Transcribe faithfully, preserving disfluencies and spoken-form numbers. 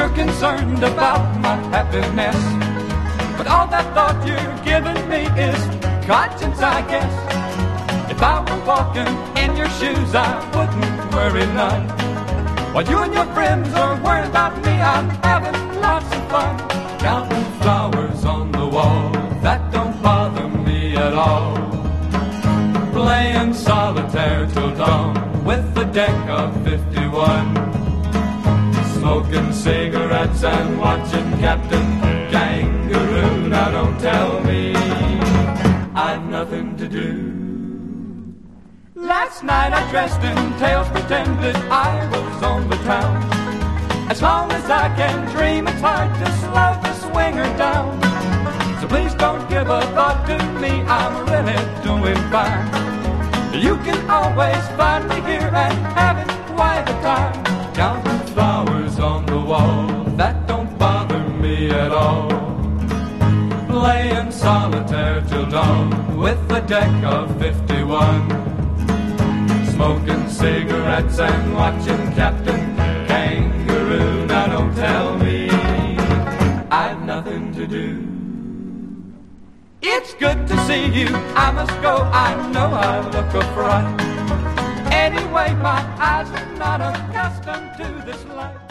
you're concerned about my happiness, but all that thought you're giving me is conscience, I guess. If I were walking in your shoes, I wouldn't worry none. While you and your friends are worried about me, I'm having lots of fun. Counting flowers on the wall, that don't bother me at all. Playing solitaire till dawn with the deck of fifty-one. Smoking cigarettes and watching Captain Kangaroo. Now don't tell me I've nothing to do. Last night I dressed in tails, pretended I was on the town. As long as I can dream, it's hard to slow the swinger down. So please don't give a thought to me, I'm really doing fine. You can always find me here and having quite a time. Counting flowers on the wall, that don't bother me at all. Playing solitaire till dawn with a deck of fifty-one. Smoking cigarettes and watching Captain Kangaroo. Now don't tell me I've nothing to do. It's good to see you, I must go, I know I look a fright. Anyway, my eyes are not accustomed to this light.